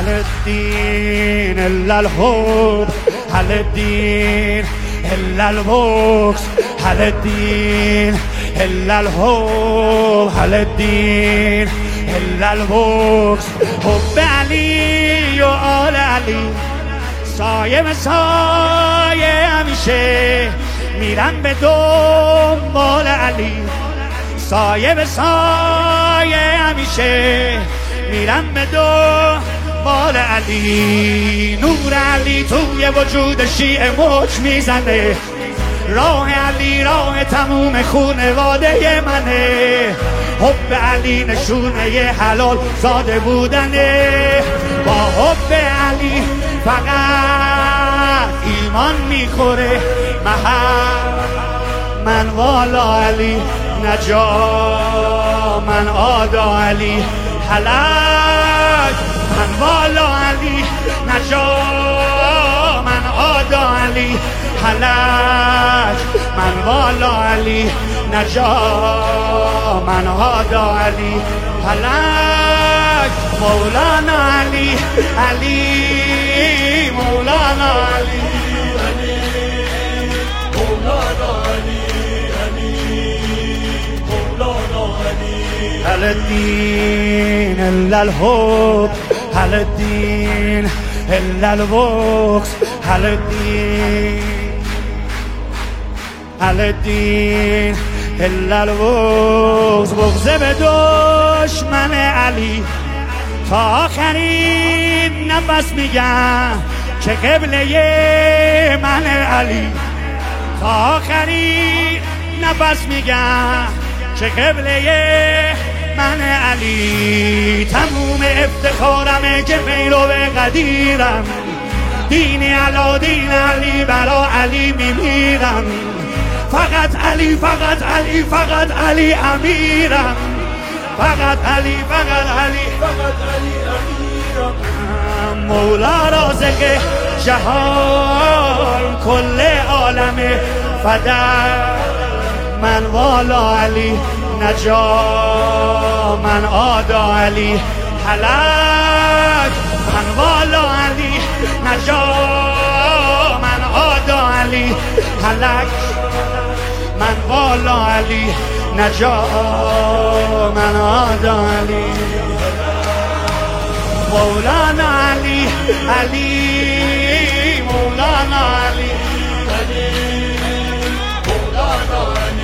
هل الدين إلا الحب هل الدين إلا البغض هل الدين إلا الحب هل الدين إلا البغض حب علی و آل علی سایه به سایه همیشه میرم به دنبال علی سایه به سایه همیشه میرم به دنبال علی نور علی توی وجود شیعه موج میزنه راه علی راه تموم خونواده منه حب علی نشونه ی حلال زاده بودنه با حب علی فقط ایمان میخوره من والا علی نجا من آدا علی هلاک من والا علی نجا من آدا علی هلاک من والا علی نجا من آدا علی هلاک مولانا علی علی مولانا علی مولانا علی هل الدين إلا الحب هل الدين إلا البغض هل الدين إلا البغض بغض به دشمن علی تا آخرین نفس میگم که قبله من علی تا آخرین نفس میگم چه قبله من علی تموم افتخارمه که پیرو قدیرم دین علا دین علی برا علی میمیرم فقط علی فقط علی فقط علی امیرم فقط علی فقط علی فقط علی امیرم مولا رازق جهان کل عالم فدر من والا علی نجا من آدا علی هلاک من والا علی نجا من آدا علی هلاک من والا علی نجا من آدا علی مولانا علی علی مولانا علی مولانا علی